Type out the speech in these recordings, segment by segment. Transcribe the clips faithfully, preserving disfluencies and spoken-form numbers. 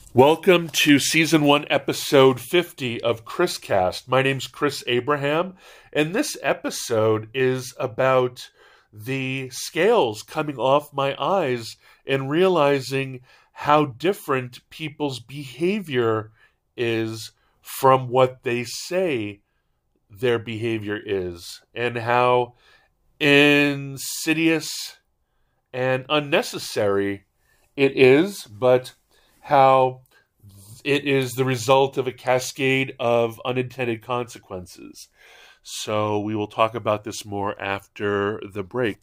Welcome to Season one, Episode fifty of ChrisCast. My name's Chris Abraham, and this episode is about the scales coming off my eyes and realizing how different people's behavior is from what they say their behavior is, and how insidious and unnecessary it is, but how it is the result of a cascade of unintended consequences. So we will talk about this more after the break.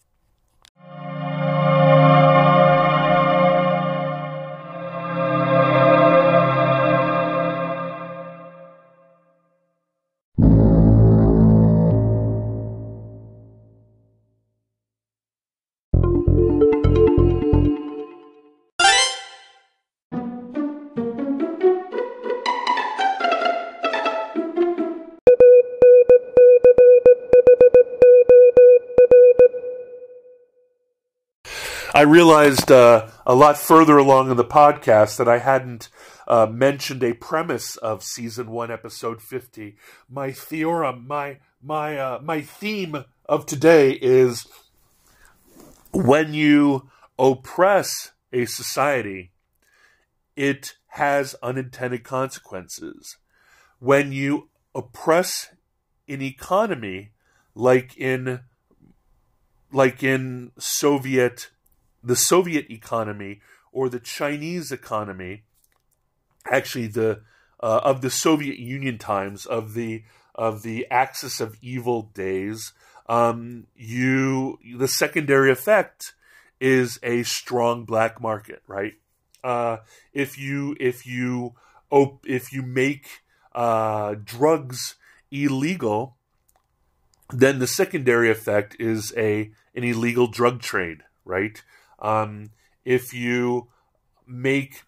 I realized uh, a lot further along in the podcast that I hadn't uh, mentioned a premise of Season one, Episode fifty. My theorem, my my uh, my theme of today is when you oppress a society, it has unintended consequences. When you oppress an economy, like in like in Soviet. the Soviet economy or the Chinese economy, actually the uh, of the Soviet Union times, of the of the axis of evil days, um, you the secondary effect is a strong black market, right? Uh, if you if you op- if you make uh, drugs illegal, then the secondary effect is a an illegal drug trade, right? Um, if you make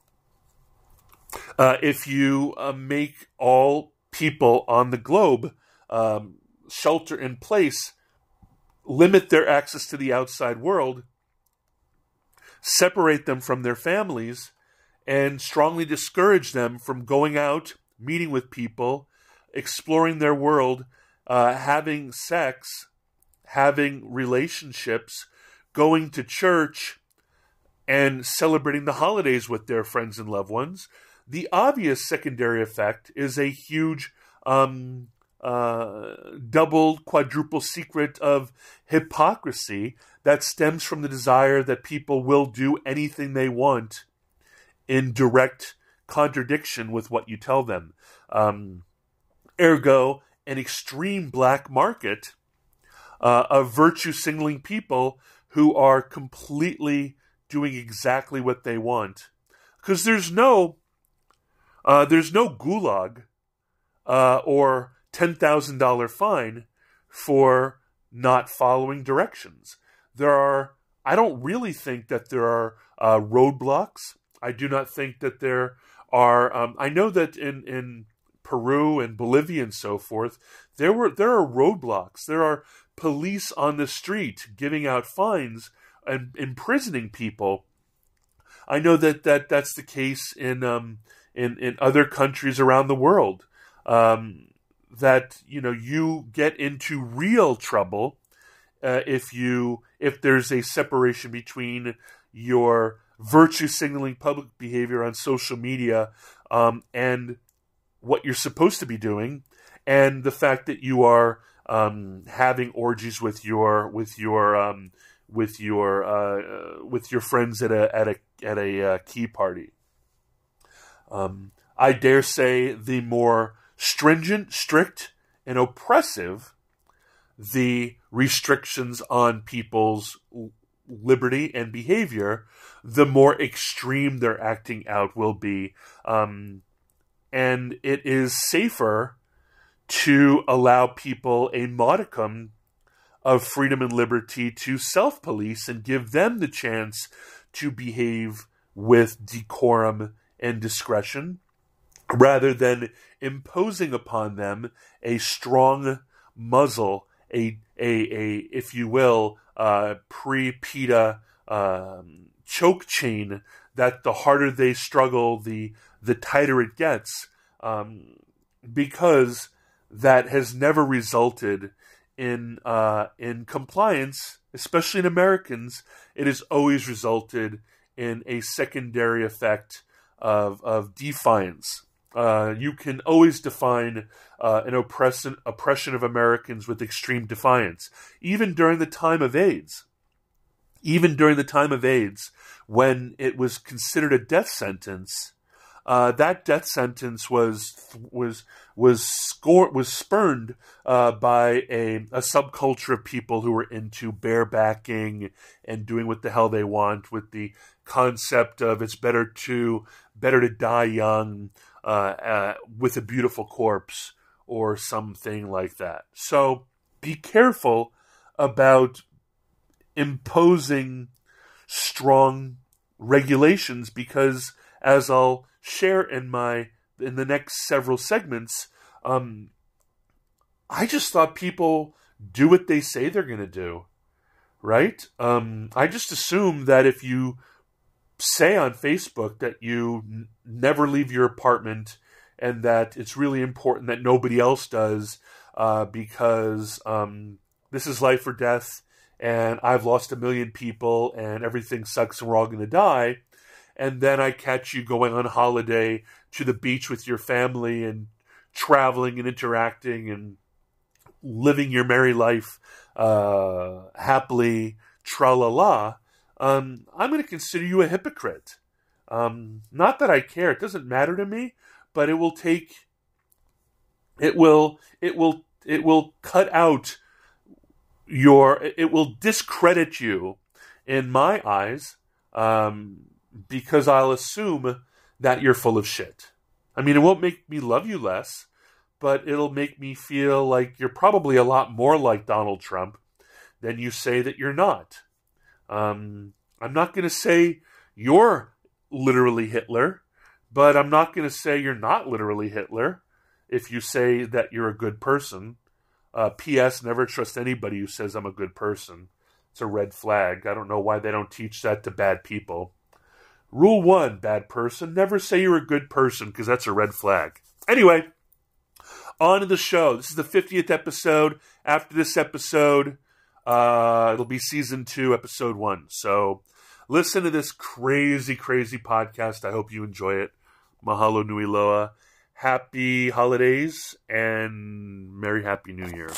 uh, if you uh, make all people on the globe um, shelter in place, limit their access to the outside world, separate them from their families, and strongly discourage them from going out, meeting with people, exploring their world, uh, having sex, having relationships, going to church, and celebrating the holidays with their friends and loved ones, the obvious secondary effect is a huge um, uh, double, quadruple secret of hypocrisy that stems from the desire that people will do anything they want in direct contradiction with what you tell them. Um, ergo, an extreme black market uh, of virtue signaling people who are completely doing exactly what they want, because there's no, uh, there's no gulag uh, or ten thousand dollar fine for not following directions. There are, I don't really think that there are uh, roadblocks. I do not think that there are. Um, I know that in in Peru and Bolivia and so forth, there were there are roadblocks. There are police on the street giving out fines and imprisoning people. I know that, that that's the case in um in, in other countries around the world. Um, that you know you get into real trouble uh, if you if there's a separation between your virtue signaling public behavior on social media um, and what you're supposed to be doing, and the fact that you are um, having orgies with your with your um, with your uh, with your friends at a at a at a uh, key party. Um, I dare say the more stringent, strict, and oppressive the restrictions on people's liberty and behavior, the more extreme their acting out will be. Um, and it is safer to allow people a modicum of freedom and liberty to self-police and give them the chance to behave with decorum and discretion, rather than imposing upon them a strong muzzle, a, a, a if you will, uh, pre-PETA um, choke chain that the harder they struggle, the the tighter it gets, um, because that has never resulted in uh, in compliance, especially in Americans. It has always resulted in a secondary effect of of defiance. Uh, you can always define uh, an oppression oppression of Americans with extreme defiance, even during the time of AIDS. Even during the time of AIDS, when it was considered a death sentence, uh, that death sentence was was was score, was spurned uh, by a, a subculture of people who were into barebacking and doing what the hell they want, with the concept of it's better to better to die young uh, uh, with a beautiful corpse or something like that. So be careful about imposing strong regulations, because, as I'll share in my in the next several segments, um, I just thought people do what they say they're going to do, right? Um, I just assume that if you say on Facebook that you n- never leave your apartment and that it's really important that nobody else does, uh, because um, this is life or death, and I've lost a million people, and everything sucks, and we're all going to die. And then I catch you going on holiday to the beach with your family and traveling and interacting and living your merry life uh, happily, tra-la-la. Um, I'm going to consider you a hypocrite. Um, not that I care; it doesn't matter to me. But it will take. It will. It will. It will cut out your. It will discredit you in my eyes, um, because I'll assume that you're full of shit. I mean, it won't make me love you less, but it'll make me feel like you're probably a lot more like Donald Trump than you say that you're not. Um, I'm not going to say you're literally Hitler, but I'm not going to say you're not literally Hitler if you say that you're a good person. Uh, P S. Never trust anybody who says I'm a good person. It's a red flag. I don't know why they don't teach that to bad people. Rule one, bad person, never say you're a good person, because that's a red flag. Anyway, on to the show. This is the fiftieth episode. After this episode, uh, it'll be season two, episode one. So listen to this crazy, crazy podcast. I hope you enjoy it. Mahalo nui loa. Happy holidays and Merry Happy New Year.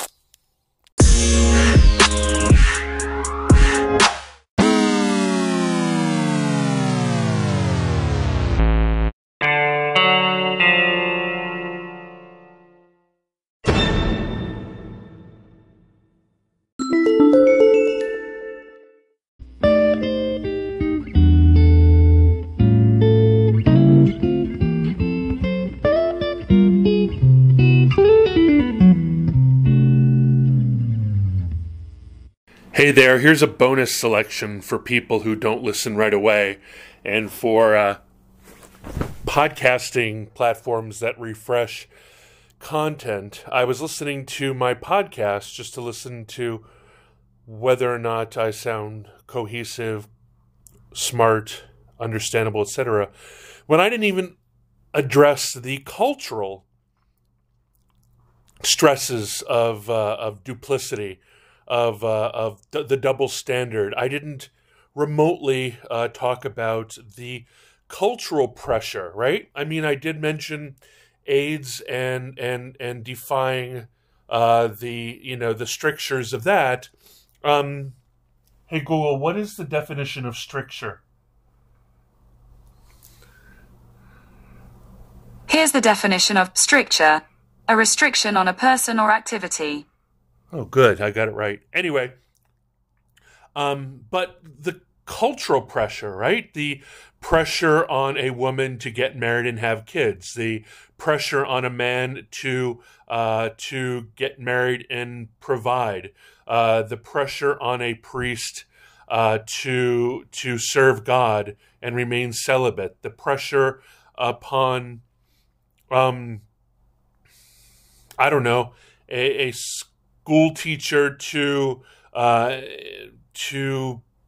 Hey there, here's a bonus selection for people who don't listen right away, and for uh, podcasting platforms that refresh content. I was listening to my podcast just to listen to whether or not I sound cohesive, smart, understandable, et cetera, when I didn't even address the cultural stresses of uh, of duplicity, of uh, of d- the double standard. I didn't remotely uh, talk about the cultural pressure, right? I mean, I did mention AIDS and and and defying uh, the you know the strictures of that. Um, hey Google, what is the definition of stricture? Here's the definition of stricture: a restriction on a person or activity. Oh, good. I got it right. Anyway, um, but the cultural pressure, right? The pressure on a woman to get married and have kids. The pressure on a man to uh, to get married and provide. Uh, the pressure on a priest uh, to to serve God and remain celibate. The pressure upon, um, I don't know, a, a school teacher to uh, to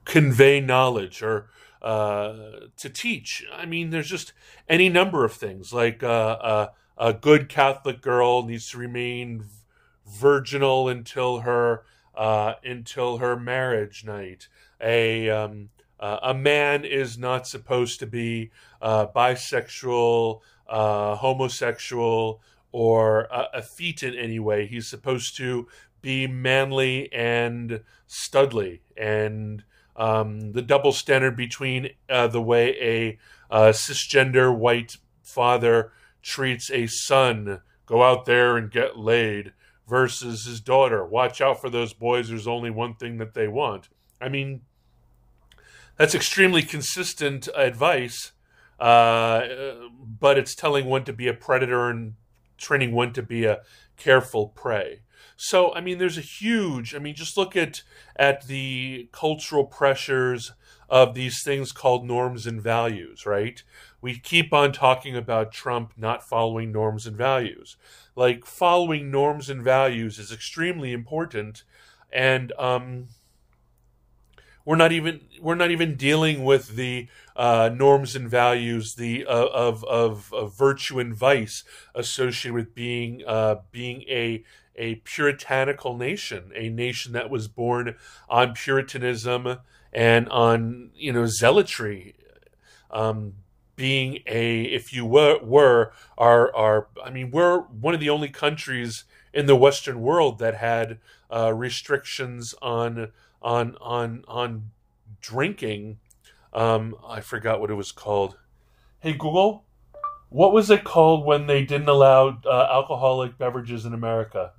convey knowledge or uh, to teach. I mean, there's just any number of things. Like uh, a, a good Catholic girl needs to remain virginal until her uh, until her marriage night. A um, uh, a man is not supposed to be uh, bisexual, uh, homosexual, or a, effete in any way. He's supposed to be manly and studly, and um, the double standard between uh, the way a uh, cisgender white father treats a son, go out there and get laid, versus his daughter, watch out for those boys, there's only one thing that they want. I mean, that's extremely consistent advice, uh, but it's telling one to be a predator and training one to be a careful prey. So, I mean, there's a huge, I mean, just look at, at the cultural pressures of these things called norms and values, right? We keep on talking about Trump not following norms and values. Like, following norms and values is extremely important, and um, we're not even we're not even dealing with the uh, norms and values the uh, of, of of virtue and vice associated with being uh, being a a puritanical nation, a nation that was born on Puritanism and on, you know, zealotry. Um, being a, if you were, were our, our, I mean, we're one of the only countries in the Western world that had uh, restrictions on, on, on, on drinking. Um, I forgot what it was called. Hey, Google, what was it called when they didn't allow uh, alcoholic beverages in America?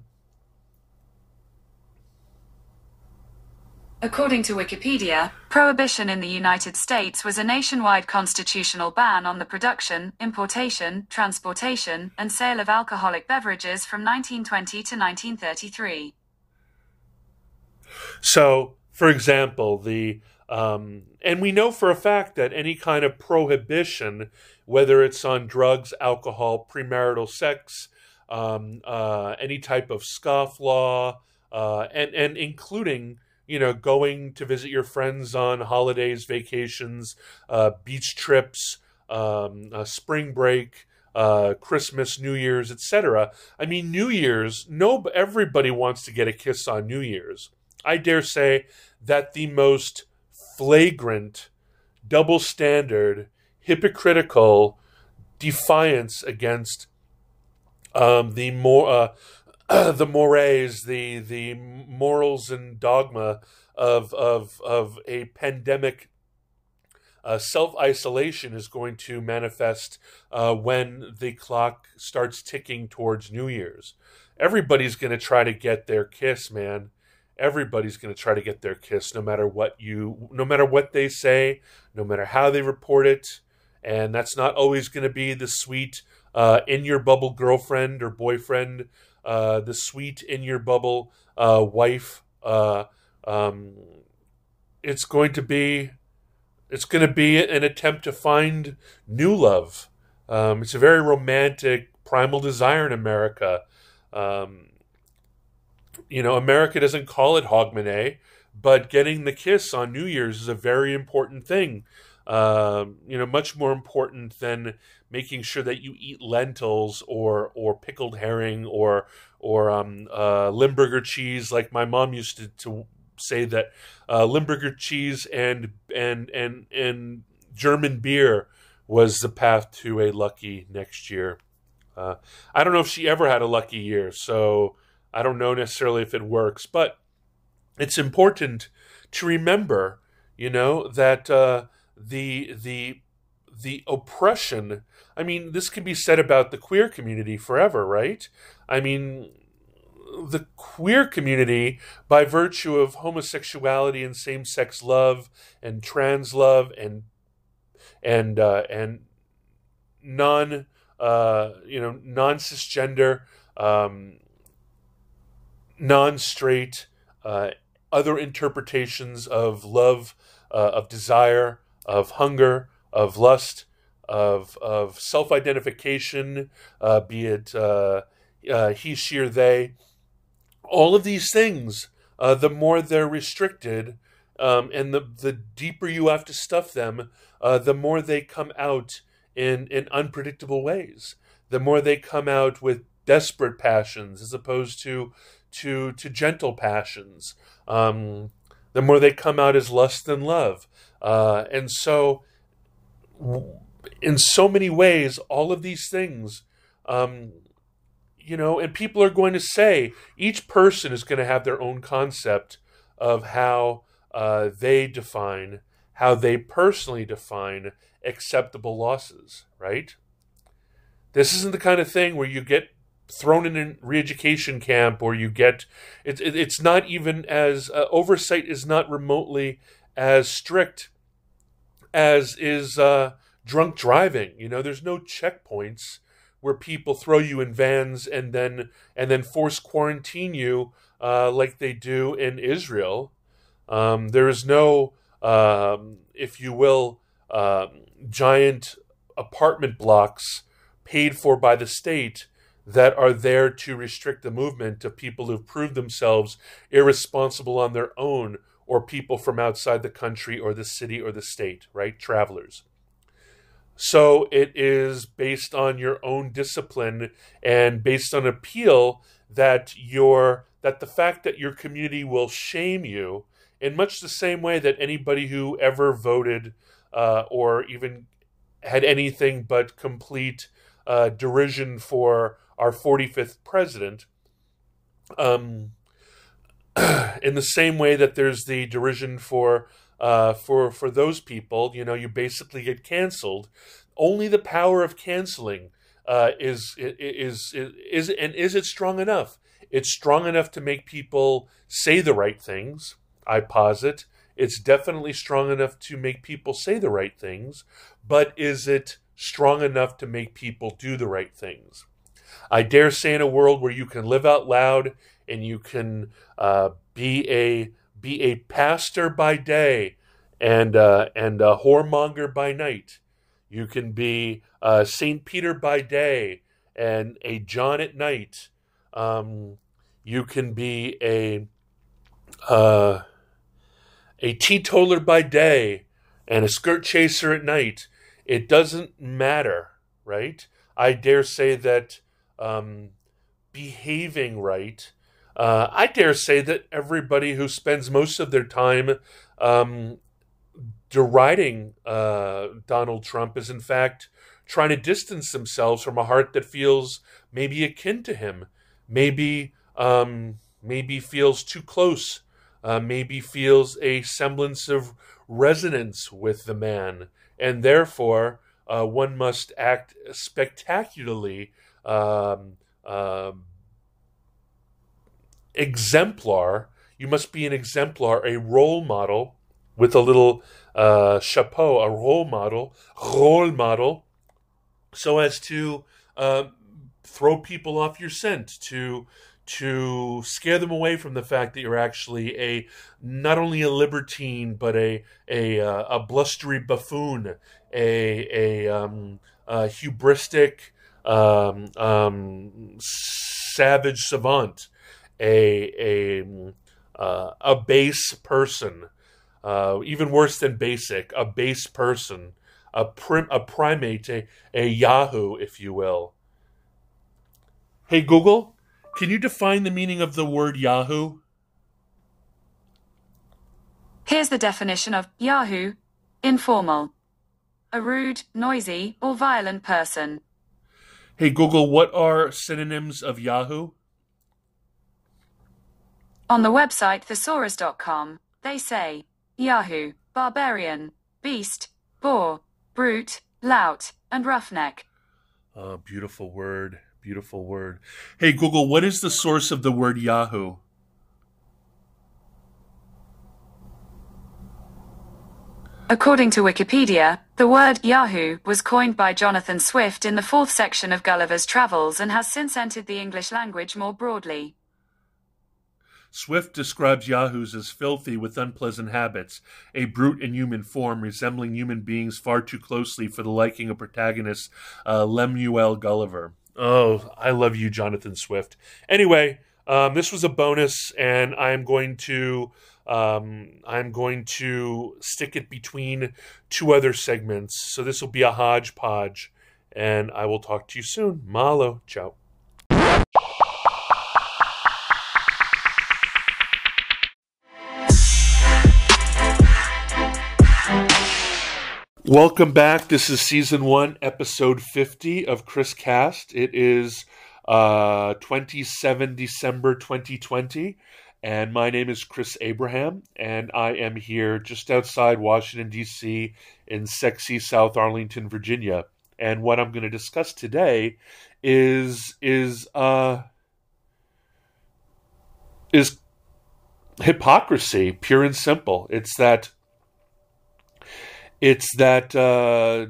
According to Wikipedia, prohibition in the United States was a nationwide constitutional ban on the production, importation, transportation, and sale of alcoholic beverages from nineteen twenty to nineteen thirty-three. So, for example, the um, and we know for a fact that any kind of prohibition, whether it's on drugs, alcohol, premarital sex, um, uh, any type of scofflaw, uh, and and including, you know, going to visit your friends on holidays, vacations, uh, beach trips, um, uh, spring break, uh, Christmas, New Year's, et cetera. I mean, New Year's, no, everybody wants to get a kiss on New Year's. I dare say that the most flagrant, double standard, hypocritical defiance against um, the more uh, the mores, the the morals and dogma of of of a pandemic uh, self-isolation is going to manifest uh, when the clock starts ticking towards New Year's. Everybody's going to try to get their kiss, man. Everybody's going to try to get their kiss, no matter what you, no matter what they say, no matter how they report it, and that's not always going to be the sweet uh, in your bubble girlfriend or boyfriend. Uh, the sweet in your bubble uh, wife. Uh, um, it's going to be, it's going to be an attempt to find new love. Um, it's a very romantic, primal desire in America. Um, you know, America doesn't call it Hogmanay, but getting the kiss on New Year's is a very important thing. Uh, you know, much more important than making sure that you eat lentils or or pickled herring or or um, uh, Limburger cheese. Like my mom used to, to say that uh, Limburger cheese and and and and German beer was the path to a lucky next year. Uh, I don't know if she ever had a lucky year, so I don't know necessarily if it works, but it's important to remember, you know, that uh, the the the oppression. I mean, this can be said about the queer community forever, right? I mean, the queer community, by virtue of homosexuality and same-sex love and trans love and and uh, and non uh, you know non-cisgender, um, non-straight, uh, other interpretations of love, uh, of desire, of hunger, of lust, of of self-identification, uh, be it uh, uh, he, she, or they. All of these things, uh, the more they're restricted, um, and the the deeper you have to stuff them, uh, the more they come out in in unpredictable ways. The more they come out with desperate passions as opposed to to to gentle passions. Um, the more they come out as lust and love, uh, and so in so many ways, all of these things. Um, You know, and people are going to say, each person is going to have their own concept of how uh, they define, how they personally define acceptable losses, right? This isn't the kind of thing where you get thrown in a re-education camp or you get, it, it, it's not even as, uh, oversight is not remotely as strict as is uh, drunk driving. You know, there's no checkpoints where people throw you in vans and then and then force quarantine you uh, like they do in Israel. Um, there is no, um, if you will, um, giant apartment blocks paid for by the state that are there to restrict the movement of people who've proved themselves irresponsible on their own, or people from outside the country or the city or the state, right? Travelers. So it is based on your own discipline and based on appeal that your that the fact that your community will shame you in much the same way that anybody who ever voted uh, or even had anything but complete uh, derision for our forty-fifth president, um, in the same way that there's the derision for Uh, for for those people, you know, you basically get canceled. Only the power of canceling uh, is, is is is and is it strong enough? It's strong enough to make people say the right things. I posit it's definitely strong enough to make people say the right things, but is it strong enough to make people do the right things? I dare say, in a world where you can live out loud and you can uh, be a Be a pastor by day and uh, and a whoremonger by night. You can be uh, Saint Peter by day and a John at night. Um, you can be a uh, a teetotaler by day and a skirt chaser at night. It doesn't matter, right? I dare say that um, behaving right. Uh, I dare say that everybody who spends most of their time um, deriding uh, Donald Trump is, in fact, trying to distance themselves from a heart that feels maybe akin to him, maybe um, maybe feels too close, uh, maybe feels a semblance of resonance with the man, and therefore uh, one must act spectacularly um, uh, exemplar. You must be an exemplar, a role model with a little uh, chapeau, a role model, role model, so as to uh, throw people off your scent, to to scare them away from the fact that you're actually a not only a libertine but a a uh, a blustery buffoon, a a, um, a hubristic um, um, savage savant. A a uh, a base person, uh, even worse than basic, a base person, a prim, a primate, a, a Yahoo, if you will. Hey Google, can you define the meaning of the word Yahoo? Here's the definition of Yahoo: informal, a rude, noisy, or violent person. Hey Google, what are synonyms of Yahoo? On the website thesaurus dot com, they say Yahoo, barbarian, beast, boor, brute, lout, and roughneck. Oh, beautiful word, beautiful word. Hey Google, what is the source of the word Yahoo? According to Wikipedia, the word Yahoo was coined by Jonathan Swift in the fourth section of Gulliver's Travels and has since entered the English language more broadly. Swift describes Yahoos as filthy with unpleasant habits, a brute in human form, resembling human beings far too closely for the liking of protagonist uh, Lemuel Gulliver. Oh, I love you, Jonathan Swift. Anyway, um, this was a bonus, and I'm going to Um, I'm going to stick it between two other segments. So this will be a hodgepodge. And I will talk to you soon. Mahalo. Ciao. Welcome back. This is season one, episode fifty of Chris Cast. It is uh, twenty-seventh December twenty twenty, and my name is Chris Abraham, and I am here just outside Washington, D C in sexy South Arlington, Virginia. And what I'm going to discuss today is is uh, is hypocrisy, pure and simple. It's that. It's that, uh,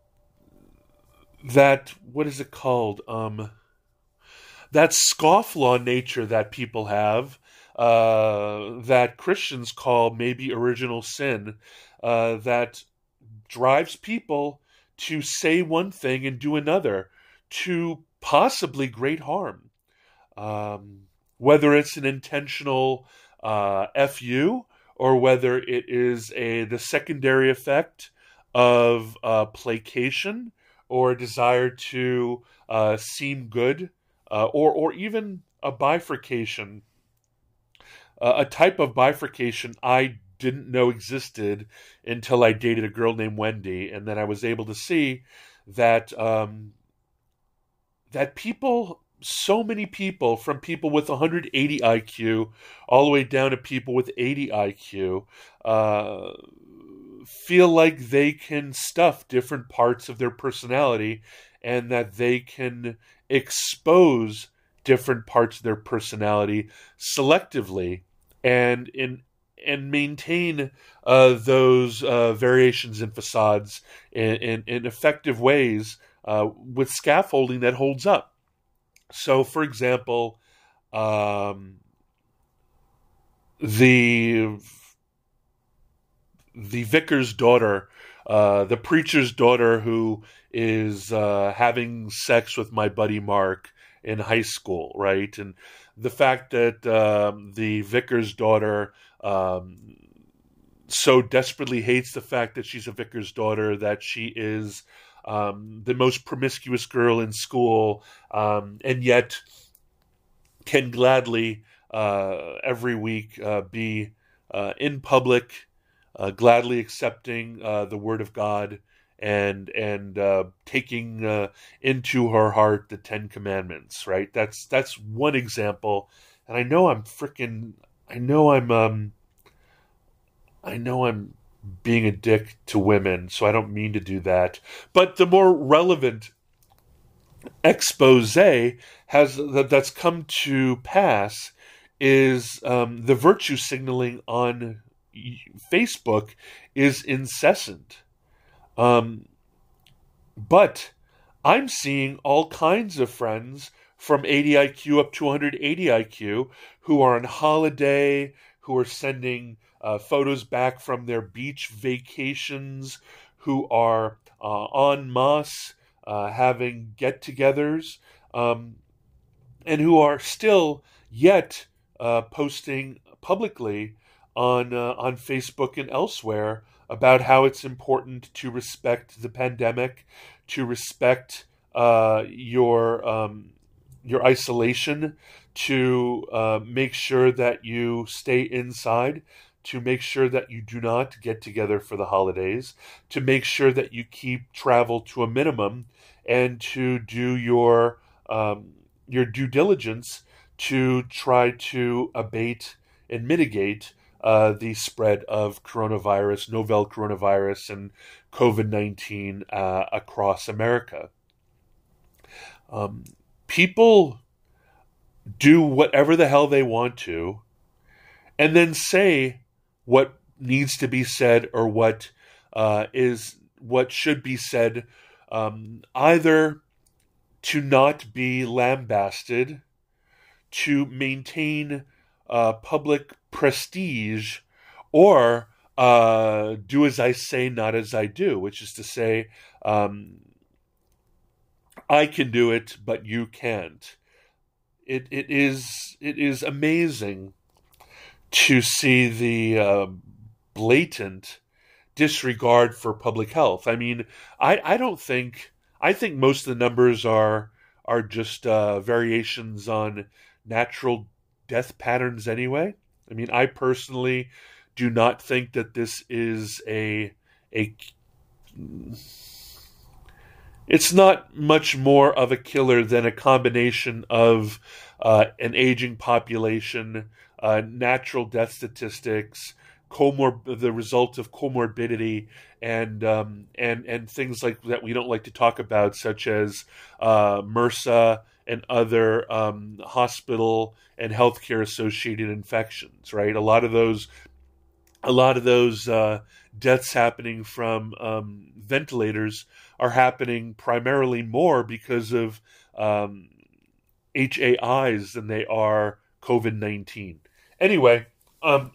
that, what is it called? Um, that scofflaw nature that people have, uh, that Christians call maybe original sin, uh, that drives people to say one thing and do another, to possibly great harm. Um, whether it's an intentional uh, F U, or whether it is a the secondary effect of uh, placation or a desire to uh, seem good, uh, or or even a bifurcation, uh, a type of bifurcation I didn't know existed until I dated a girl named Wendy, and then I was able to see that um, that people. So many people, from people with one hundred eighty I Q all the way down to people with eighty I Q, uh, feel like they can stuff different parts of their personality and that they can expose different parts of their personality selectively and in and maintain uh, those uh, variations and facades in, in, in effective ways uh, with scaffolding that holds up. So, for example, um, the the vicar's daughter, uh, the preacher's daughter, who is uh, having sex with my buddy Mark in high school, right? And the fact that um, the vicar's daughter um, so desperately hates the fact that she's a vicar's daughter that she is Um, the most promiscuous girl in school, um, and yet can gladly uh, every week uh, be uh, in public, uh, gladly accepting uh, the word of God and and uh, taking uh, into her heart the Ten Commandments. Right? That's that's one example, and I know I'm freaking. I know I'm. Um, I know I'm. being a dick to women, so I don't mean to do that. But the more relevant expose has that that's come to pass is um, the virtue signaling on Facebook is incessant. Um, but I'm seeing all kinds of friends from eighty I Q up to one hundred eighty I Q who are on holiday, who are sending Uh, photos back from their beach vacations, who are uh, en masse uh, having get-togethers, um, and who are still yet uh, posting publicly on uh, on Facebook and elsewhere about how it's important to respect the pandemic, to respect uh, your um, your isolation, to uh, make sure that you stay inside, to make sure that you do not get together for the holidays, to make sure that you keep travel to a minimum, and to do your um, your due diligence to try to abate and mitigate uh, the spread of coronavirus, novel coronavirus, and COVID nineteen uh, across America. Um, people do whatever the hell they want to, and then say what needs to be said or what uh, is what should be said, um, either to not be lambasted, to maintain uh, public prestige, or uh, do as I say, not as I do, which is to say, um, I can do it, but you can't. It it is it is amazing to see the uh, blatant disregard for public health. I mean, I, I don't think I think most of the numbers are are just uh, variations on natural death patterns anyway. I mean, I personally do not think that this is a a it's not much more of a killer than a combination of uh, an aging population, uh, natural death statistics, comor- the result of comorbidity, and um, and and things like that we don't like to talk about, such as uh, MRSA and other um, hospital and healthcare associated infections. Right, a lot of those, a lot of those uh, deaths happening from um, ventilators are happening primarily more because of um, H A Is than they are COVID nineteen. Anyway, um,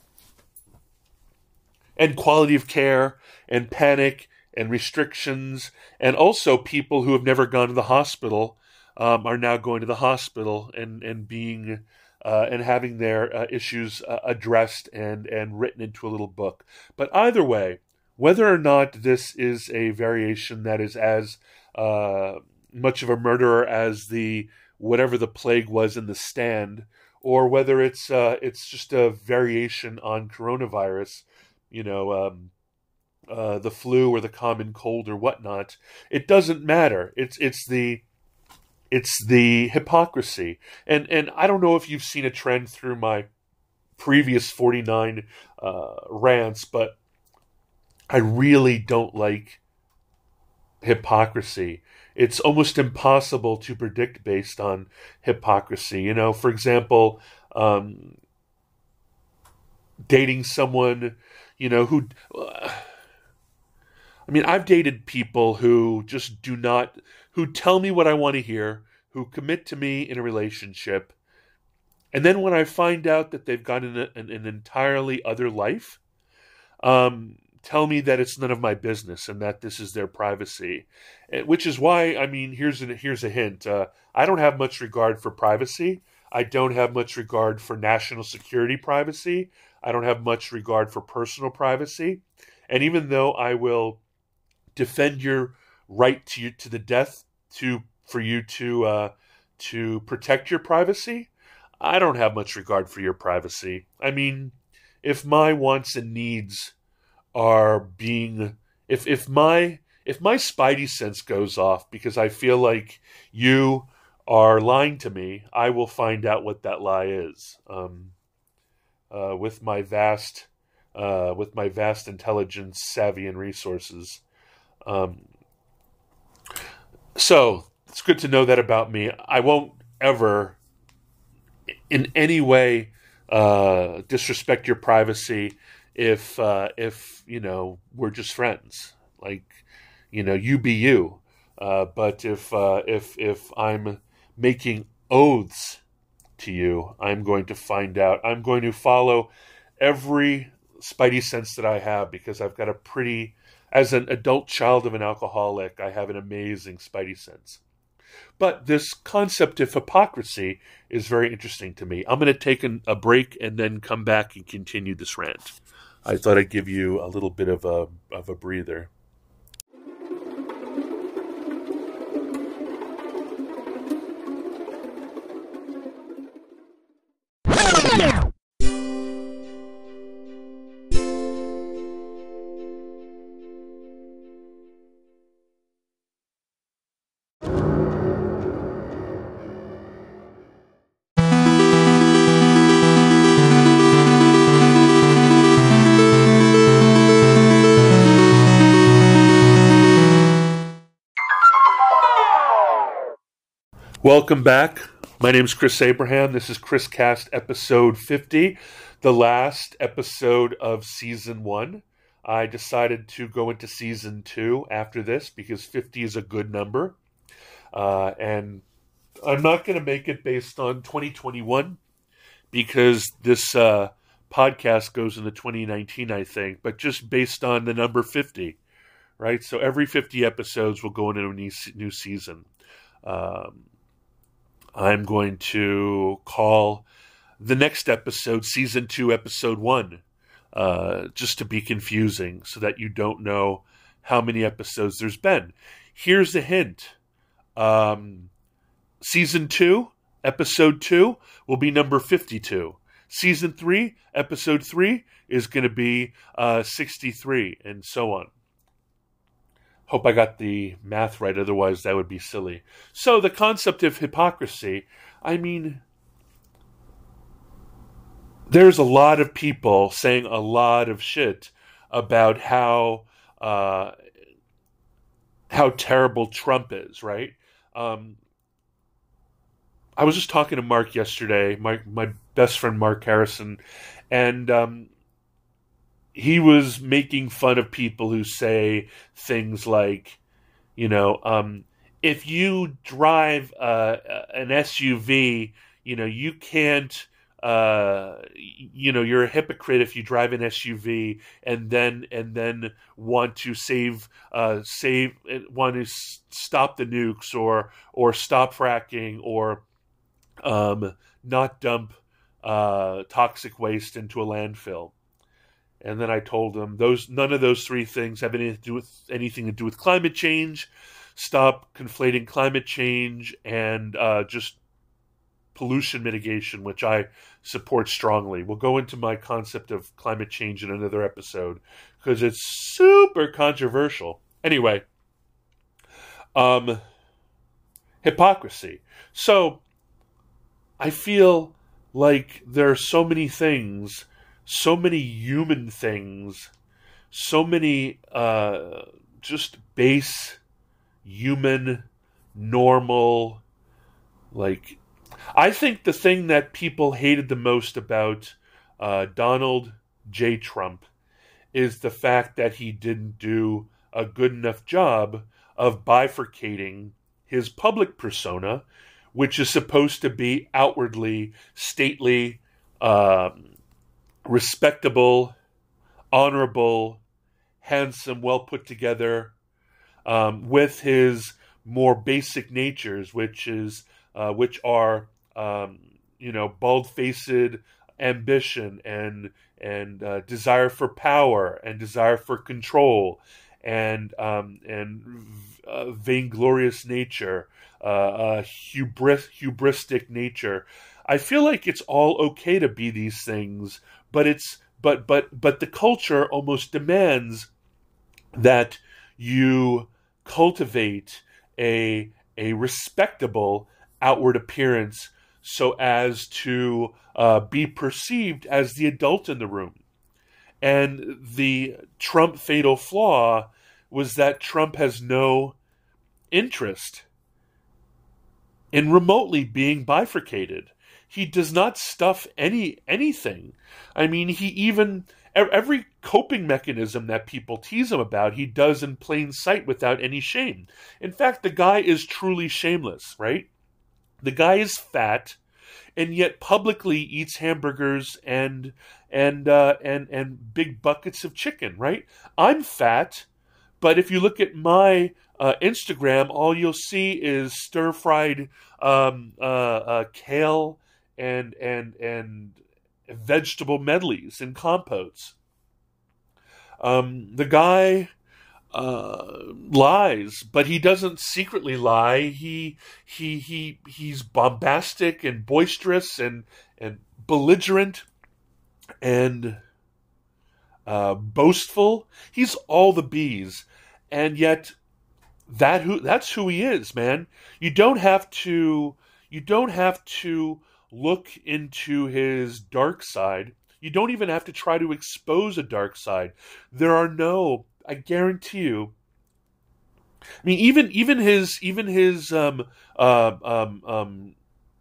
and quality of care and panic and restrictions, and also people who have never gone to the hospital um, are now going to the hospital and and being uh, and having their uh, issues uh, addressed and and written into a little book. But either way, whether or not this is a variation that is as uh, much of a murderer as the whatever the plague was in the Stand, or whether it's uh, it's just a variation on coronavirus, you know, um, uh, the flu or the common cold or whatnot, it doesn't matter. It's it's the it's the hypocrisy, and and I don't know if you've seen a trend through my previous forty-nine uh, rants, but I really don't like hypocrisy. It's almost impossible to predict based on hypocrisy. You know, for example, um, dating someone, you know, who, uh, I mean, I've dated people who just do not, who tell me what I want to hear, who commit to me in a relationship. And then when I find out that they've got an, an, an entirely other life, um, tell me that it's none of my business and that this is their privacy, which is why, I mean, here's a, here's a hint. Uh, I don't have much regard for privacy. I don't have much regard for national security privacy. I don't have much regard for personal privacy. And even though I will defend your right to you, to the death to for you to uh, to protect your privacy, I don't have much regard for your privacy. I mean, if my wants and needs are being, if if my if my spidey sense goes off because I feel like you are lying to me, I will find out what that lie is. Um, uh, with my vast, uh, with my vast intelligence, savvy, and resources. Um, so it's good to know that about me. I won't ever, in any way, uh, disrespect your privacy. If, uh, if, you know, we're just friends, like, you know, you be you. Uh, but if, uh, if, if I'm making oaths to you, I'm going to find out, I'm going to follow every spidey sense that I have, because I've got a pretty, as an adult child of an alcoholic, I have an amazing spidey sense. But this concept of hypocrisy is very interesting to me. I'm going to take an, a break and then come back and continue this rant. I thought I'd give you a little bit of a of a breather. Welcome back. My name is Chris Abraham. This is ChrisCast episode fifty, the last episode of season one. I decided to go into season two after this because fifty is a good number. Uh, and I'm not going to make it based on twenty twenty-one because this uh, podcast goes into twenty nineteen, I think, but just based on the number fifty, right? So every fifty episodes will go into a new, new season. Um, I'm going to call the next episode, season two, episode one, uh, just to be confusing so that you don't know how many episodes there's been. Here's a hint. Um, season two, episode two will be number fifty-two. Season three, episode three is going to be uh, sixty-three, and so on. Hope I got the math right, otherwise that would be silly. So the concept of hypocrisy, I mean, there's a lot of people saying a lot of shit about how uh, how terrible Trump is, right? Um, I was just talking to Mark yesterday, my my best friend Mark Harrison, and um, he was making fun of people who say things like, you know, um, if you drive uh, an S U V, you know, you can't, uh, you know, you're a hypocrite if you drive an S U V and then and then want to save, uh, save, want to s- stop the nukes or or stop fracking or um, not dump uh, toxic waste into a landfill. And then I told him those none of those three things have anything to do with anything to do with climate change. Stop conflating climate change and uh, just pollution mitigation, which I support strongly. We'll go into my concept of climate change in another episode because it's super controversial. Anyway, um, hypocrisy. So I feel like there are so many things. So many human things, so many uh, just base, human, normal, like, I think the thing that people hated the most about uh, Donald J. Trump is the fact that he didn't do a good enough job of bifurcating his public persona, which is supposed to be outwardly, stately, um, respectable, honorable, handsome, well put together, um, with his more basic natures, which is uh, which are um, you know bald-faced ambition and and uh, desire for power and desire for control and um, and uh, vainglorious nature, uh, uh, hubris hubristic nature. I feel like it's all okay to be these things. But it's but but but the culture almost demands that you cultivate a a respectable outward appearance so as to uh, be perceived as the adult in the room. And the Trump fatal flaw was that Trump has no interest in remotely being bifurcated. He does not stuff any anything. I mean, he even, every coping mechanism that people tease him about, he does in plain sight without any shame. In fact, the guy is truly shameless, right? The guy is fat, and yet publicly eats hamburgers and and uh, and and big buckets of chicken, right? I'm fat, but if you look at my uh, Instagram, all you'll see is stir-fried um, uh, uh, kale and and and vegetable medleys and compotes. Um, the guy uh, lies, but he doesn't secretly lie. He he he he's bombastic and boisterous and and belligerent and uh, boastful. He's all the bees, and yet that who that's who he is, man. You don't have to. You don't have to look into his dark side. You don't even have to try to expose a dark side. There are no, I guarantee you. I mean, even even his even his um uh, um um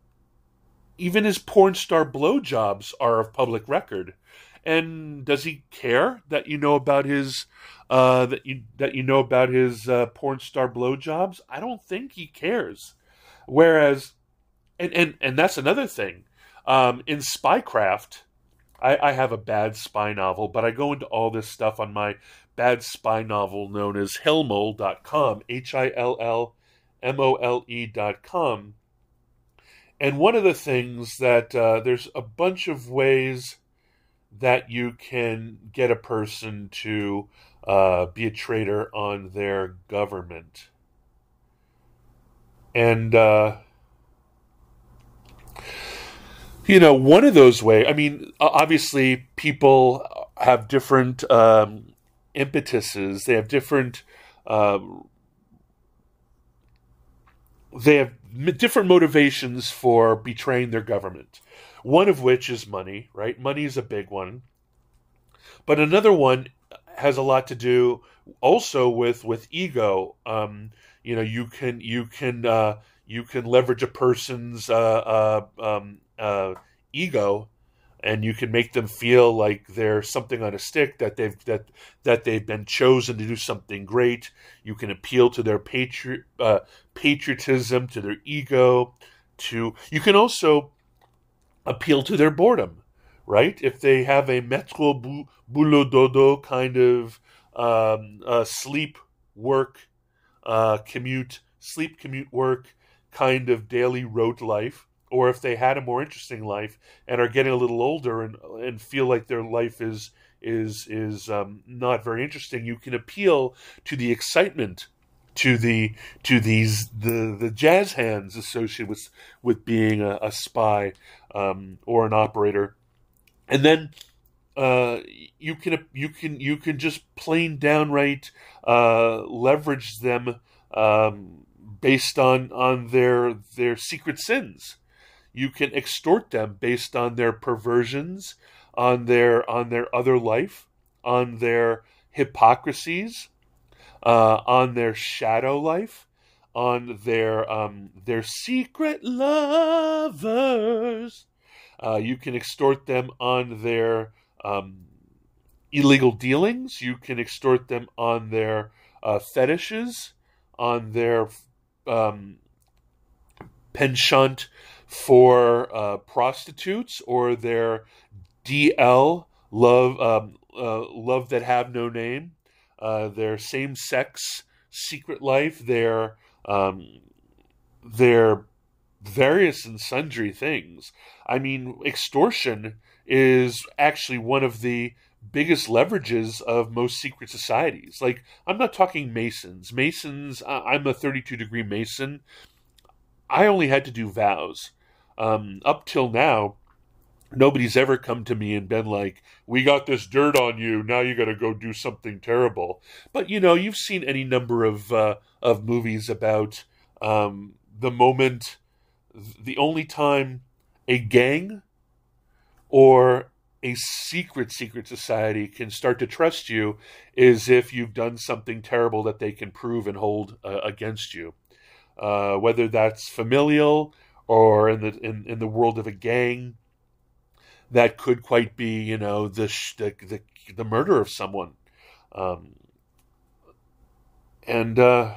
even his porn star blowjobs are of public record. And does he care that you know about his uh that you that you know about his uh, porn star blowjobs? I don't think he cares. Whereas And, and and that's another thing. Um, in Spycraft, I, I have a bad spy novel, but I go into all this stuff on my bad spy novel known as Hillmole dot com, H I L L M O L E dot com. and one of the things that uh, there's a bunch of ways that you can get a person to uh, be a traitor on their government. And, uh, you know, one of those ways, I mean, obviously people have different um, impetuses. They have different, uh, they have different motivations for betraying their government. One of which is money, right? Money is a big one. But another one has a lot to do also with, with ego. Um, you know, you can you can uh, you can leverage a person's uh, uh, um, uh, ego, and you can make them feel like they're something on a stick, that they've that that they've been chosen to do something great. You can appeal to their patri- uh, patriotism, to their ego. To you can also appeal to their boredom, right? If they have a metro boulot dodo kind of um, uh, sleep work uh, commute, sleep commute work kind of daily rote life, or if they had a more interesting life and are getting a little older and and feel like their life is is is um, not very interesting, you can appeal to the excitement, to the to these the the jazz hands associated with with being a, a spy um, or an operator, and then uh, you can you can you can just plain downright uh, leverage them um, based on on their their secret sins. You can extort them based on their perversions, on their on their other life, on their hypocrisies, uh, on their shadow life, on their um, their secret lovers. Uh, you can extort them on their um, illegal dealings. You can extort them on their uh, fetishes, on their um, penchant for uh, prostitutes, or their D L love um, uh, love that have no name, uh, their same sex secret life, their um, their various and sundry things. I mean, extortion is actually one of the biggest leverages of most secret societies. Like, I'm not talking Masons. Masons, I'm a thirty-two degree Mason. I only had to do vows. Um, up till now, nobody's ever come to me and been like, we got this dirt on you, now you got to go do something terrible. But, you know, you've seen any number of uh, of movies about um, the moment, the only time a gang or a secret, secret society can start to trust you is if you've done something terrible that they can prove and hold uh, against you. Uh, whether that's familial or in the in, in the world of a gang, that could quite be, you know, the the the, the murder of someone, um, and uh,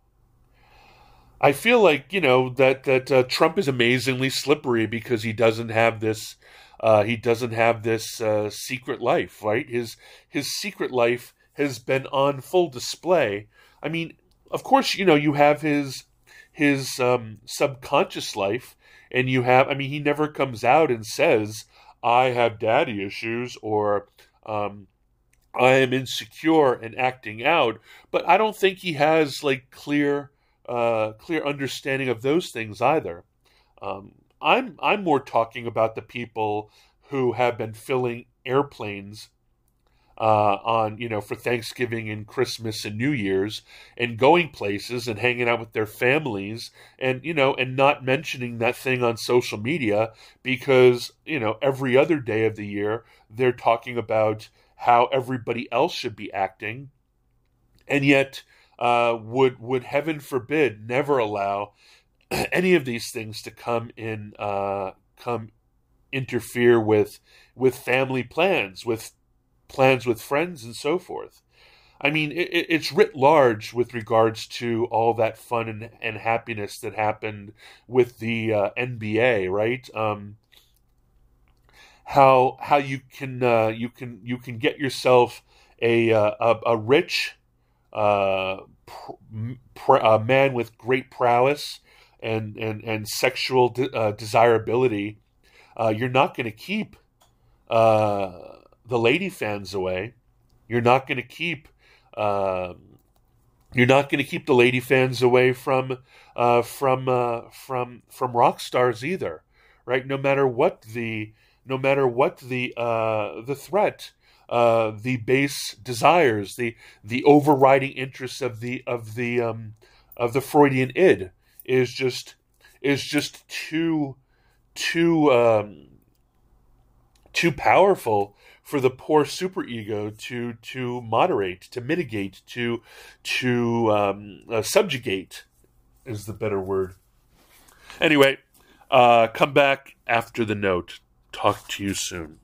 I feel like, you know, that that uh, Trump is amazingly slippery because he doesn't have this uh, he doesn't have this uh, secret life, right? His his secret life has been on full display. I mean, of course, you know, you have his. his um, subconscious life, and you have, I mean, he never comes out and says, I have daddy issues, or um, I am insecure and acting out, but I don't think he has, like, clear uh, clear understanding of those things either. Um, I'm, I'm more talking about the people who have been filling airplanes Uh, on, you know, for Thanksgiving and Christmas and New Year's, and going places and hanging out with their families, and, you know, and not mentioning that thing on social media because, you know, every other day of the year they're talking about how everybody else should be acting, and yet uh, would would heaven forbid never allow any of these things to come in uh, come interfere with with family plans, with plans with friends and so forth. I mean, it, it's writ large with regards to all that fun and, and happiness that happened with the uh, N B A, right? Um, how how you can uh, you can you can get yourself a uh, a, a rich uh, pr- pr- a man with great prowess and and and sexual de- uh, desirability, uh, you're not going to keep uh, the lady fans away. You're not going to keep uh, you're not going to keep the lady fans away from uh, from uh, from from rock stars either, right? No matter what the no matter what the uh, the threat, uh, the base desires, the the overriding interests of the of the um, of the Freudian id is just is just too too um, too powerful for the poor superego to to moderate, to mitigate, to to um, uh, subjugate is the better word. Anyway, uh, come back after the note. Talk to you soon.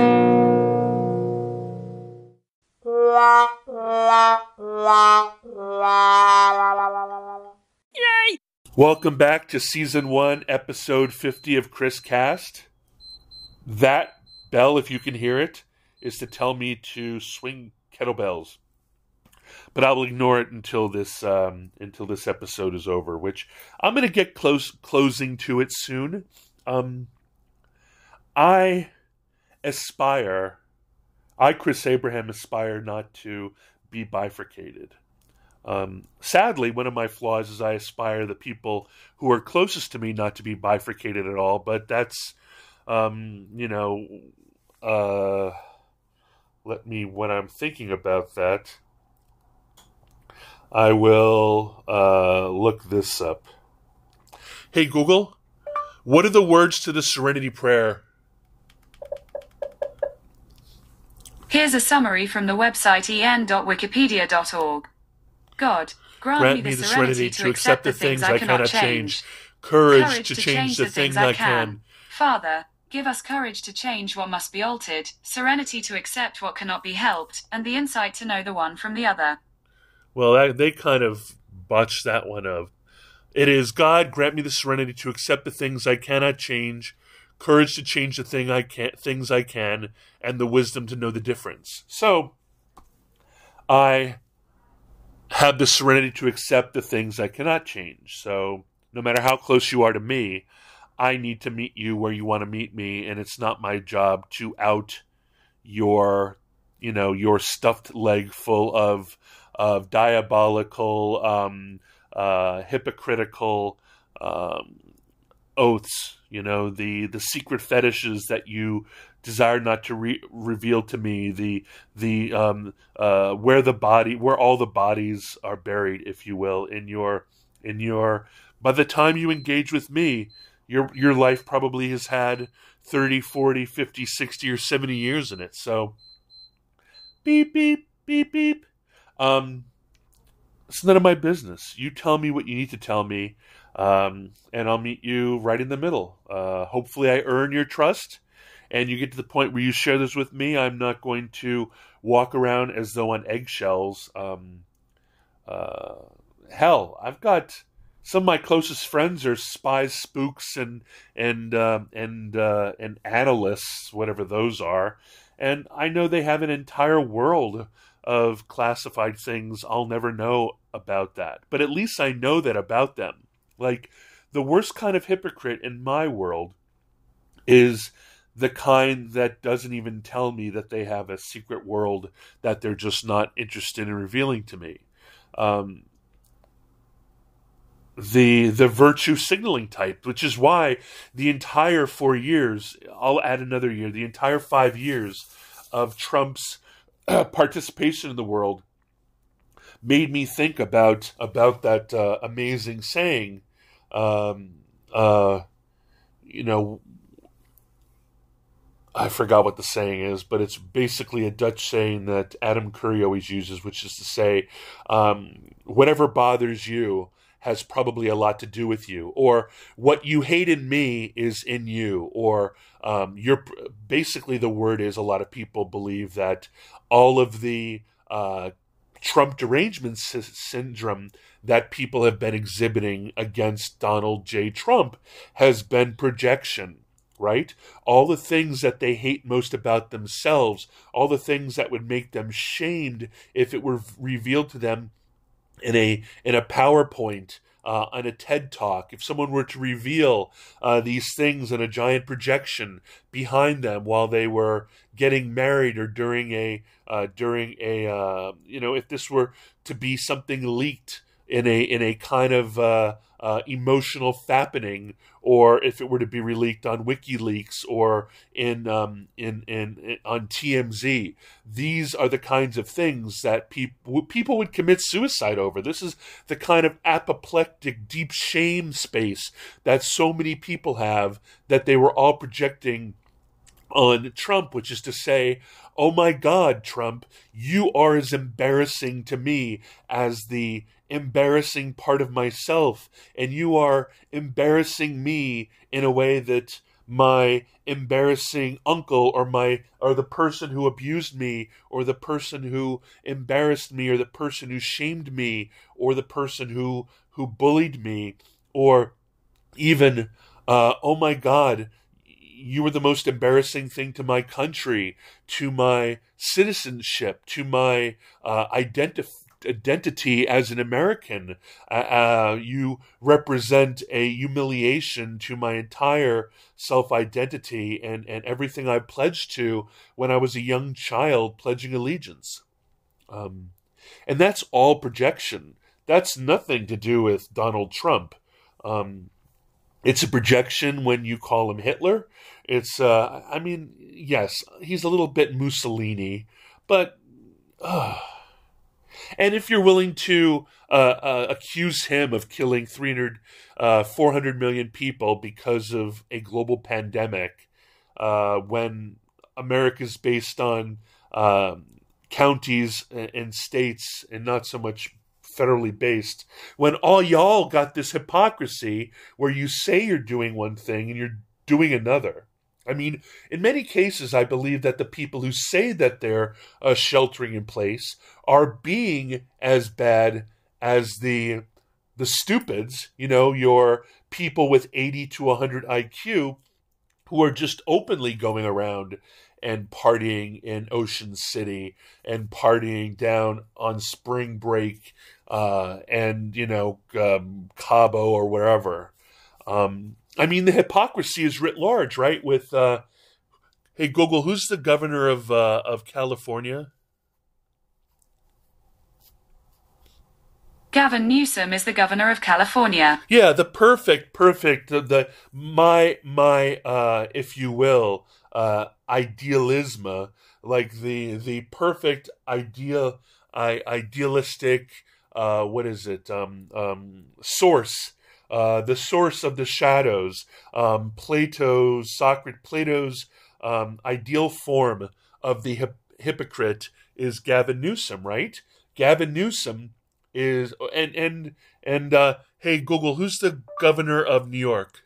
Yay! Welcome back to season one, episode fifty of Chris Cast. That bell, if you can hear it, is to tell me to swing kettlebells. But I will ignore it until this um, until this episode is over, which I'm going to get close closing to it soon. Um, I aspire, I, Chris Abraham, aspire not to be bifurcated. Um, sadly, one of my flaws is I aspire the people who are closest to me not to be bifurcated at all, but that's, um, you know, uh, let me, when I'm thinking about that, I will uh, look this up. Hey, Google, what are the words to the Serenity Prayer? Here's a summary from the website e n dot wikipedia dot org. God, grant, grant me the serenity to accept the things I cannot change, courage, courage to change the things I can. Father, give us courage to change what must be altered, serenity to accept what cannot be helped, and the insight to know the one from the other. Well, they kind of botched that one up. It is, God, grant me the serenity to accept the things I cannot change, courage to change the thing I can, things I can, and the wisdom to know the difference. So, I have the serenity to accept the things I cannot change. So, no matter how close you are to me, I need to meet you where you want to meet me, and it's not my job to out your, you know, your stuffed leg full of of diabolical, um, uh, hypocritical um, oaths. You know, the the secret fetishes that you desire not to re- reveal to me. The the um, uh, where the body, where all the bodies are buried, if you will, in your in your. By the time you engage with me, your your life probably has had thirty, forty, fifty, sixty, or seventy years in it. So, beep, beep, beep, beep. Um, it's none of my business. You tell me what you need to tell me, um, and I'll meet you right in the middle. Uh, hopefully I earn your trust, and you get to the point where you share this with me. I'm not going to walk around as though on eggshells. Um, uh, hell, I've got... Some of my closest friends are spies, spooks, and and uh, and uh, and analysts, whatever those are, and I know they have an entire world of classified things I'll never know about that. But at least I know that about them. Like, the worst kind of hypocrite in my world is the kind that doesn't even tell me that they have a secret world that they're just not interested in revealing to me. Um, the the virtue signaling type, which is why the entire four years, I'll add another year, the entire five years of Trump's uh, participation in the world made me think about about that uh, amazing saying, um, uh, you know, I forgot what the saying is, but it's basically a Dutch saying that Adam Curry always uses, which is to say, um, whatever bothers you has probably a lot to do with you, or what you hate in me is in you, or um, you're basically, the word is, a lot of people believe that all of the uh, Trump derangement sy- syndrome that people have been exhibiting against Donald J. Trump has been projection, right? All the things that they hate most about themselves, all the things that would make them shamed if it were revealed to them in a in a PowerPoint uh, on a TED Talk, if someone were to reveal uh, these things on a giant projection behind them while they were getting married or during a uh, during a uh, you know, if this were to be something leaked in a in a kind of uh, uh, emotional fappening, or if it were to be released on WikiLeaks or in, um, in in in on T M Z. These are the kinds of things that people people would commit suicide over. This is the kind of apoplectic, deep shame space that so many people have, that they were all projecting on Trump, which is to say, oh my God, Trump, you are as embarrassing to me as the embarrassing part of myself, and you are embarrassing me in a way that my embarrassing uncle or my or the person who abused me or the person who embarrassed me or the person who shamed me or the person who who bullied me, or even uh, oh my God, you were the most embarrassing thing to my country, to my citizenship, to my uh, identity identity as an American. Uh, uh, you represent a humiliation to my entire self-identity and, and everything I pledged to when I was a young child pledging allegiance. Um, and that's all projection. That's nothing to do with Donald Trump. Um, it's a projection when you call him Hitler. It's, uh, I mean, yes, he's a little bit Mussolini, but... Uh, And if you're willing to uh, uh, accuse him of killing three hundred, uh, four hundred million people because of a global pandemic, uh, when America's based on uh, counties and states and not so much federally based, when all y'all got this hypocrisy where you say you're doing one thing and you're doing another. I mean, in many cases, I believe that the people who say that they're uh, sheltering in place are being as bad as the the stupids, you know, your people with eighty to one hundred I Q who are just openly going around and partying in Ocean City and partying down on spring break uh, and, you know, um, Cabo or wherever. Um I mean, the hypocrisy is writ large, right? With, uh, hey, Google, who's the governor of uh, of California? Gavin Newsom is the governor of California. Yeah, the perfect, perfect, the, the my my, uh, if you will, uh, idealism, like the the perfect ideal, I, idealistic, uh, what is it? Um, um, source. Uh, the source of the shadows, um, Plato's Socrates, Plato's um, ideal form of the hip- hypocrite is Gavin Newsom, right? Gavin Newsom is, and and and uh, hey Google, who's the governor of New York?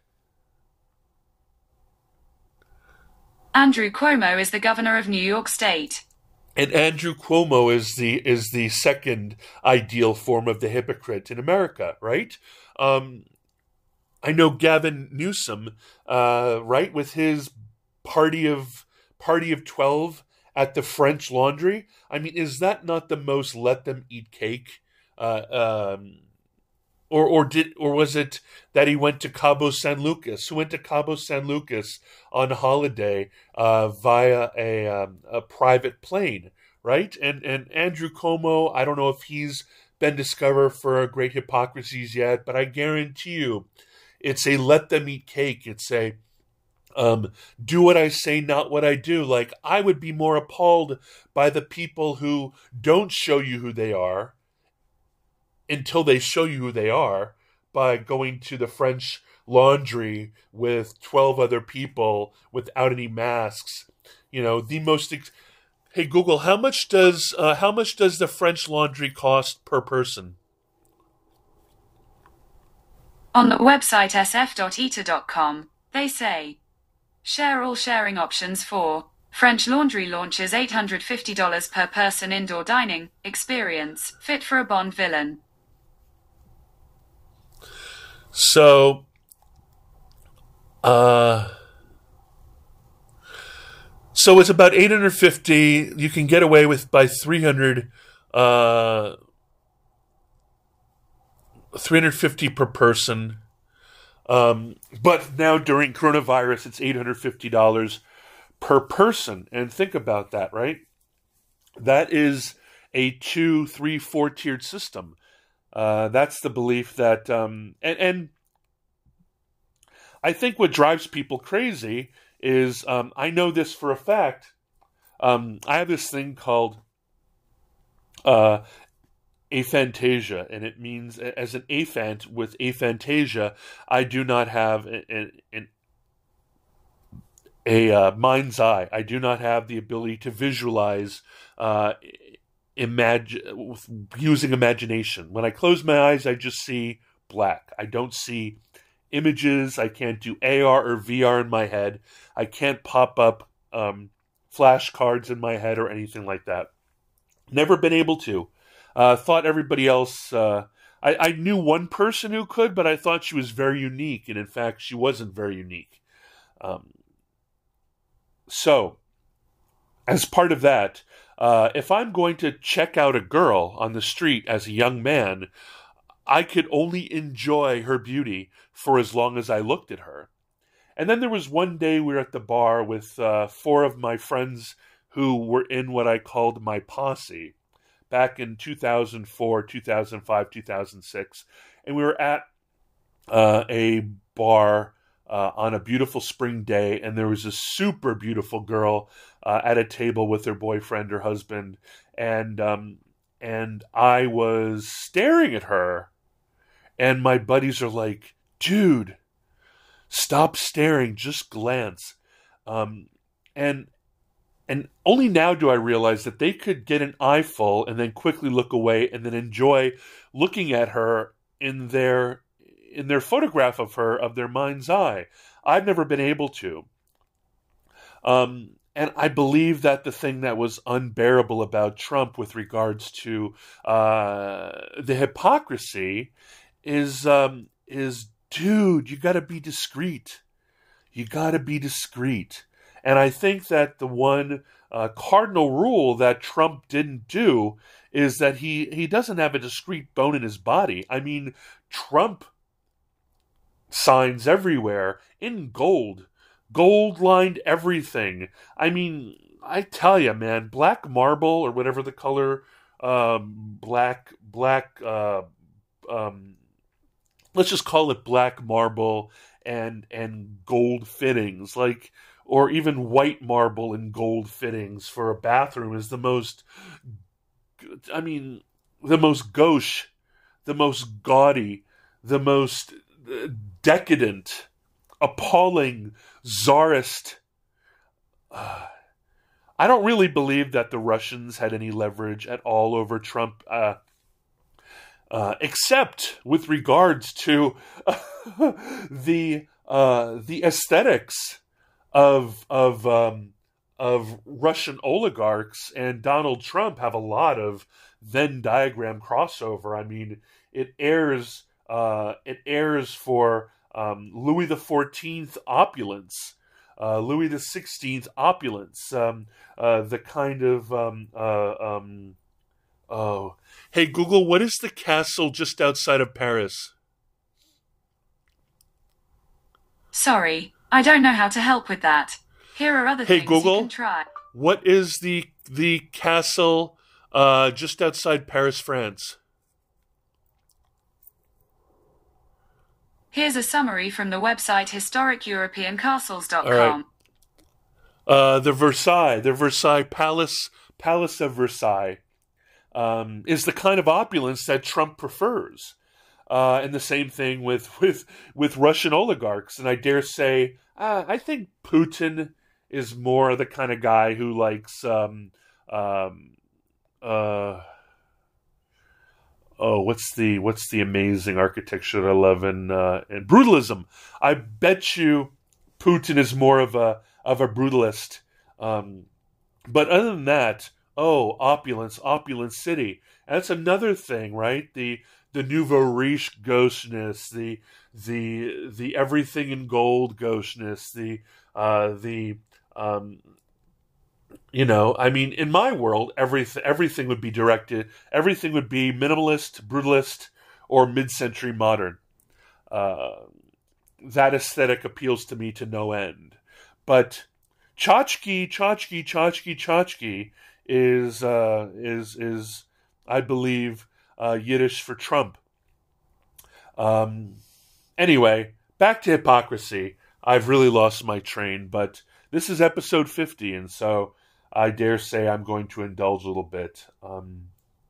Andrew Cuomo is the governor of New York State. And Andrew Cuomo is the is the second ideal form of the hypocrite in America, right? Um, I know Gavin Newsom, uh, right, with his party of party of twelve at the French Laundry. I mean, is that not the most let them eat cake? Uh, um, or or did or was it that he went to Cabo San Lucas? Who went to Cabo San Lucas on holiday uh, via a um, a private plane, right? And and Andrew Cuomo, I don't know if he's been discovered for great hypocrisies yet, but I guarantee you, it's a let them eat cake. It's a um, do what I say, not what I do. Like, I would be more appalled by the people who don't show you who they are until they show you who they are by going to the French Laundry with twelve other people without any masks. You know, the most... Ex- hey, Google, how much does uh, how much does the French Laundry cost per person? On the website s f dot e t a dot com, they say, share all sharing options for French Laundry launches eight hundred fifty dollars per person indoor dining experience, fit for a Bond villain. So, uh, so it's about eight hundred fifty. You can get away with by three hundred, uh, three hundred fifty per person. Um, but now during coronavirus, it's eight hundred fifty dollars per person. And think about that, right? That is a two, three, four tiered system. Uh, that's the belief that, um, and, and I think what drives people crazy is, um, I know this for a fact. Um, I have this thing called uh, aphantasia, and it means, as an aphant with aphantasia, I do not have an, an, a uh, mind's eye. I do not have the ability to visualize uh, imagine using imagination. When I close my eyes, I just see black. I don't see images. I can't do A R or V R in my head. I can't pop up um, flashcards in my head or anything like that. Never been able to. Uh, thought everybody else... Uh, I, I knew one person who could, but I thought she was very unique, and in fact, she wasn't very unique. Um, so, as part of that, uh, if I'm going to check out a girl on the street as a young man, I could only enjoy her beauty for as long as I looked at her. And then there was one day we were at the bar with uh, four of my friends who were in what I called my posse back in two thousand four, two thousand five, two thousand six. And we were at uh, a bar uh, on a beautiful spring day, and there was a super beautiful girl uh, at a table with her boyfriend or husband. And, um, and I was staring at her, and my buddies are like, dude, stop staring, just glance. Um, and and only now do I realize that they could get an eyeful and then quickly look away and then enjoy looking at her in their in their photograph of her, of their mind's eye. I've never been able to. Um, and I believe that the thing that was unbearable about Trump with regards to uh, the hypocrisy is, um, is, dude, you got to be discreet. You got to be discreet. And I think that the one uh, cardinal rule that Trump didn't do is that he, he doesn't have a discreet bone in his body. I mean, Trump signs everywhere in gold. Gold lined everything. I mean, I tell you, man, black marble or whatever the color, um, black, black, uh, um, let's just call it black marble and, and gold fittings, like, or even white marble and gold fittings for a bathroom is the most, I mean, the most gauche, the most gaudy, the most decadent, appalling, czarist. Uh, I don't really believe that the Russians had any leverage at all over Trump, uh, uh, except with regards to uh, the uh, the aesthetics of of um, of Russian oligarchs, and Donald Trump have a lot of Venn diagram crossover. I mean, it airs uh, it airs for um, Louis the Fourteenth opulence, uh, Louis the Sixteenth opulence, um, uh, the kind of um, uh, um, oh, hey Google, what is the castle just outside of Paris? Sorry, I don't know how to help with that. Here are other hey, things Google, you can try. What is the the castle uh, just outside Paris, France? Here's a summary from the website historic european castles dot com. All right. Uh, the Versailles, the Versailles Palace, Palace of Versailles, um, is the kind of opulence that Trump prefers. Uh, and the same thing with, with, with Russian oligarchs. And I dare say, uh, I think Putin is more the kind of guy who likes, um, um, uh, oh, what's the what's the amazing architecture that I love in uh, in brutalism? I bet you Putin is more of a of a brutalist. Um, but other than that, oh, opulence, opulent city. And that's another thing, right? The the nouveau riche gaucheness, the the the everything in gold gaucheness, the uh, the um, you know, I mean, in my world, everything everything would be directed, everything would be minimalist, brutalist, or mid-century modern. Uh, that aesthetic appeals to me to no end. But tchotchke, tchotchke, tchotchke, tchotchke is uh, is is I believe uh, Yiddish for Trump. Um. Anyway, back to hypocrisy. I've really lost my train, but this is episode fifty, and so I dare say I'm going to indulge a little bit. Um,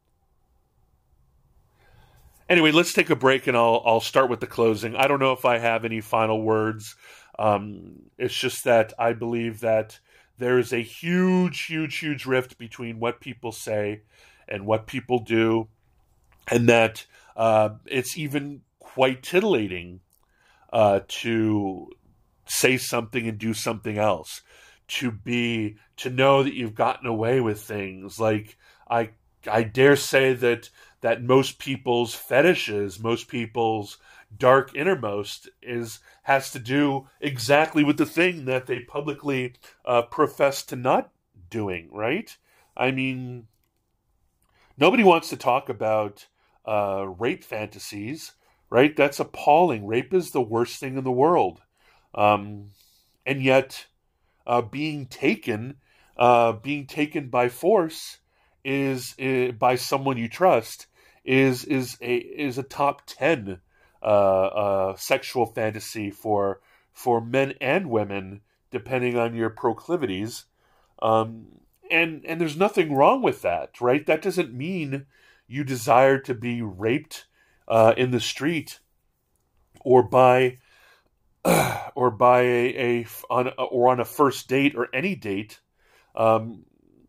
anyway, let's take a break, and I'll I'll start with the closing. I don't know if I have any final words. Um, it's just that I believe that there is a huge, huge, huge rift between what people say and what people do, and that uh, it's even quite titillating uh, to say something and do something else, to be to know that you've gotten away with things. Like I I dare say that that most people's fetishes, most people's dark innermost is has to do exactly with the thing that they publicly uh, profess to not doing, right? I mean, nobody wants to talk about uh, rape fantasies, right? That's appalling. Rape is the worst thing in the world. Um, and yet, uh, being taken, uh, being taken by force is, is by someone you trust is is a is a top ten uh, uh, sexual fantasy for for men and women, depending on your proclivities. Um, and and there's nothing wrong with that, right? That doesn't mean you desire to be raped uh, in the street or by uh, or by a, a on or on a first date or any date. Um,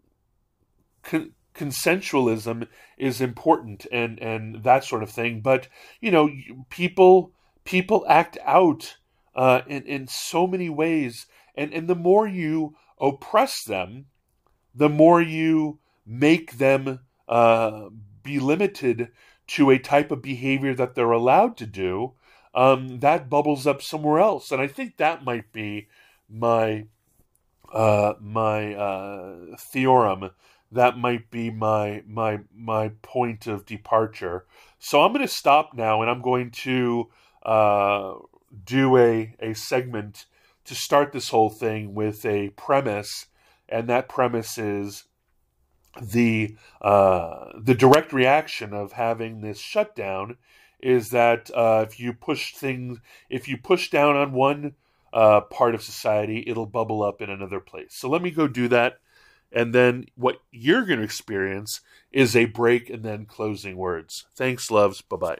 con- consensualism is important and and that sort of thing, but you know, people people act out uh, in in so many ways, and and the more you oppress them, the more you make them uh, be limited to a type of behavior that they're allowed to do. Um, that bubbles up somewhere else, and I think that might be my uh, my uh, theorem. That might be my my my point of departure. So I'm going to stop now, and I'm going to uh, do a a segment to start this whole thing with a premise, and that premise is the uh, the direct reaction of having this shutdown is that uh, if you push things, if you push down on one uh, part of society, it'll bubble up in another place. So let me go do that, and then what you're going to experience is a break and then closing words. Thanks, loves. Bye-bye.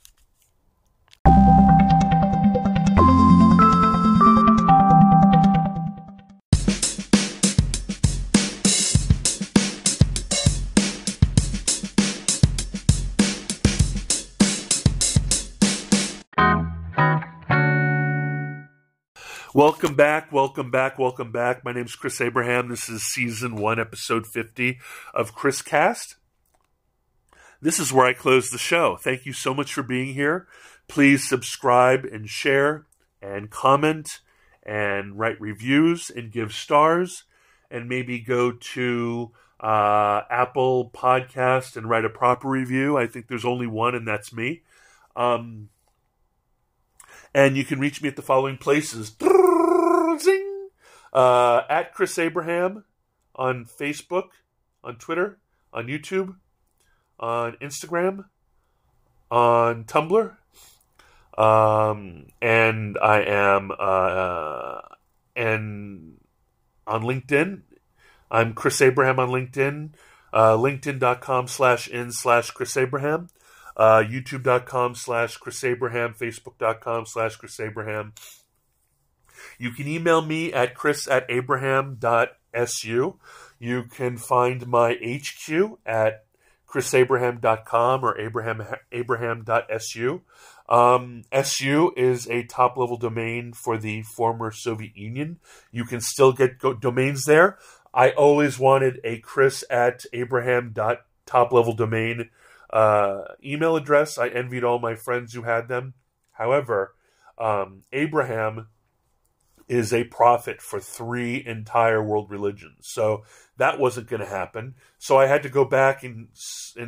Welcome back, welcome back, welcome back. My name's Chris Abraham. This is season one, episode fifty of Chris Cast. This is where I close the show. Thank you so much for being here. Please subscribe and share and comment and write reviews and give stars, and maybe go to uh, Apple Podcast and write a proper review. I think there's only one, and that's me. Um, and you can reach me at the following places. Zing! Uh, at Chris Abraham on Facebook, on Twitter, on YouTube, on Instagram, on Tumblr, um, and I am uh, and on LinkedIn. I'm Chris Abraham on LinkedIn, uh, linkedin.com slash in slash Chris Abraham, uh, youtube.com slash Chris Abraham, facebook.com slash Chris Abraham. You can email me at chris at abraham.su. You can find my H Q at chris abraham dot com or abraham abraham.su. Um, S U is a top-level domain for the former Soviet Union. You can still get go- domains there. I always wanted a chris at abraham.top-level domain uh, email address. I envied all my friends who had them. However, um, Abraham is a prophet for three entire world religions. So that wasn't going to happen. So I had to go back and and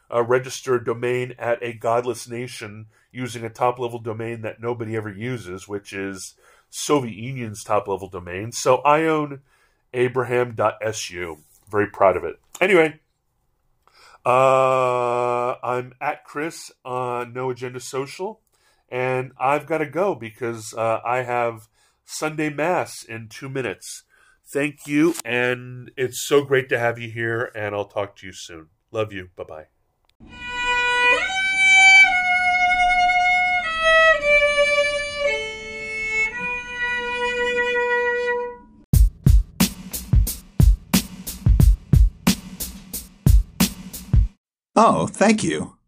uh, register a domain at a godless nation using a top-level domain that nobody ever uses, which is Soviet Union's top-level domain. So I own abraham dot s u. Very proud of it. Anyway, uh, I'm at Chris on No Agenda Social, and I've got to go because uh, I have Sunday Mass in two minutes. Thank you, and it's so great to have you here, and I'll talk to you soon. Love you. Bye-bye. Oh, thank you.